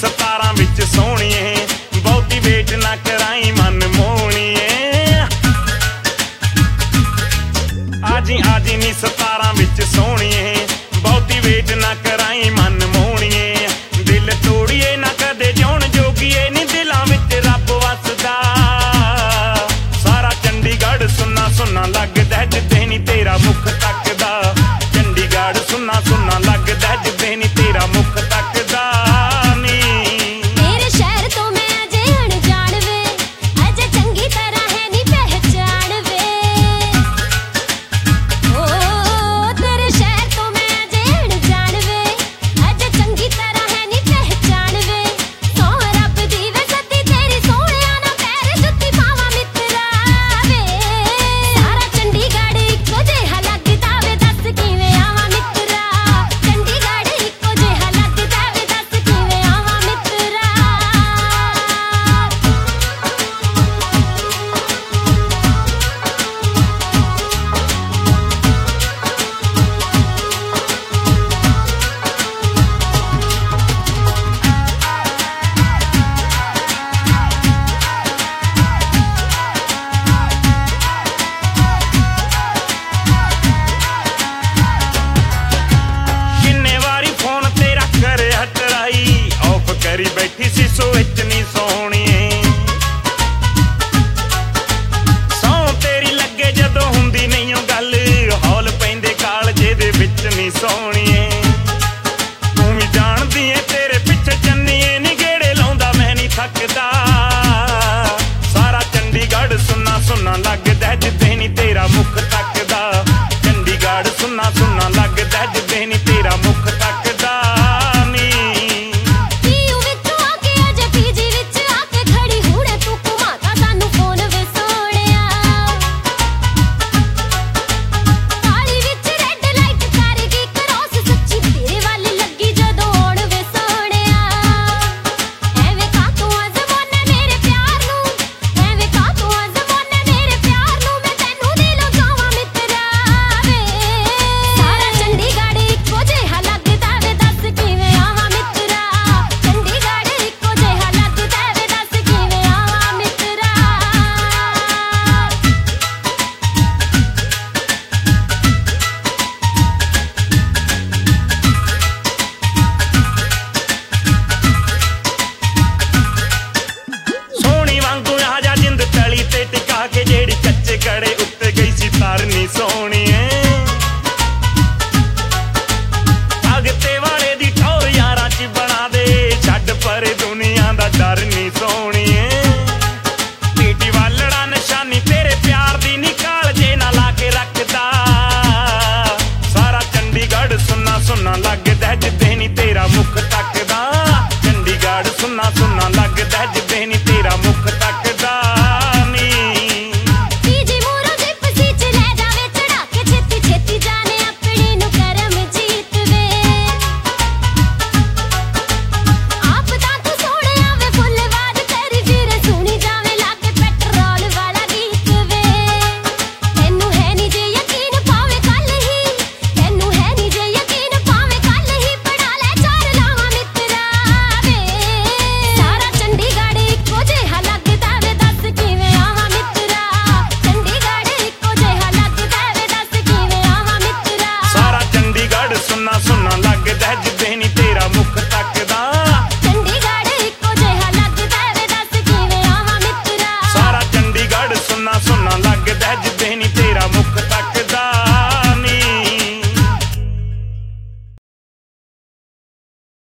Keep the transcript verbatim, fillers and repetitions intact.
सतारां विच सोहणीए, बहुती वेट ना कराई मन मोहणीए। आजी आजी नी सतारां विच सोहणीए, बहुती वेट ना कराई मन मोहणीए। दिल तोड़िए ना कदे जिउण जोगीए, नी दिलां विच रब वसदा। सारा चंडीगढ़ सुन्ना सुन्ना लगदा जिद्दे नी तेरा मुख तकदा। चंडीगढ़ सुन्ना सुन्ना लगदा जिद्दे नी तेरा मुख तकदा। करी बैठी सी सो इतनी सोहणीए, सौ तेरी लगे जदों हुंदी नहीं ओ गल, हौल पैंदे कालजे दे विच नी सोहणी।